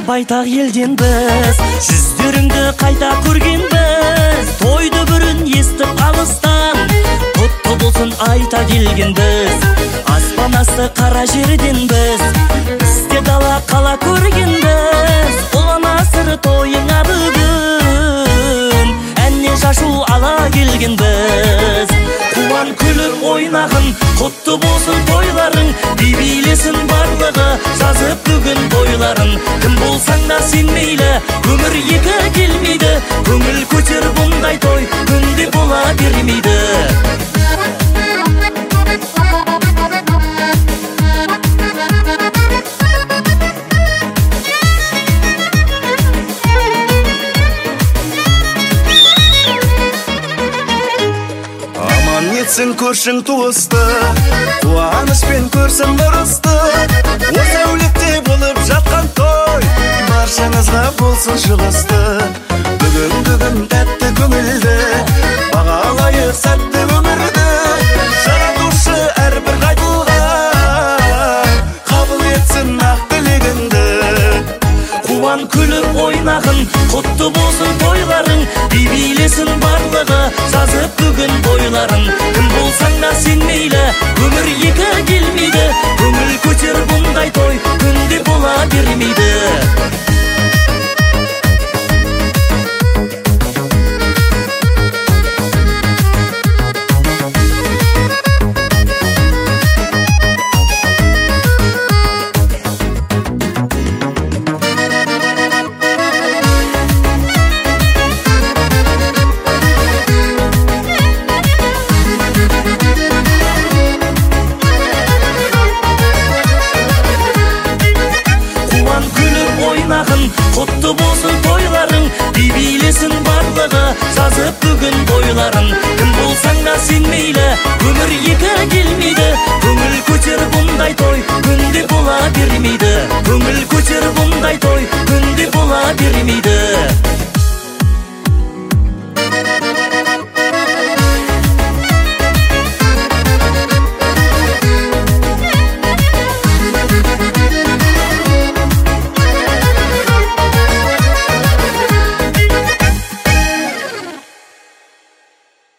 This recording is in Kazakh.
байтақ елденбіз, жүздеріңді қайта көргенбіз. Тойды бүрін естіп алыстан, құтты болсын айта келгенбіз. Аспан асты қара жерденбіз, бізде дала қала көргенбіз. Ұлан асыр тойыңа бүгін, әнне шашу ала келгенбіз. Қуан күліп ойнағын, құтты болсын тойларың, би-билесін барлығы, жазып бүгін бойларын. Кім болсаң да сен мейлі, өмір екі келмейді, көңіл көтер бұндай той, күнде бола бермейді. Нетсін көршің туысты, қуанышпен көрсін ұрысты. Осы әулетте болып жатқан той, баршаңызға болсын жылысты. Бүгін тәтті көңілді, бағалайық сәтті өмірді. Жаратушы әрбір қайтылған, қабыл етсін ақ тілегіңді. Қуан күліп ойнағын, құтты болсын тойларың, би-билесін барлығы, жазып бүгін бойларын. Кім болсаң да сен мейлі, өмір екі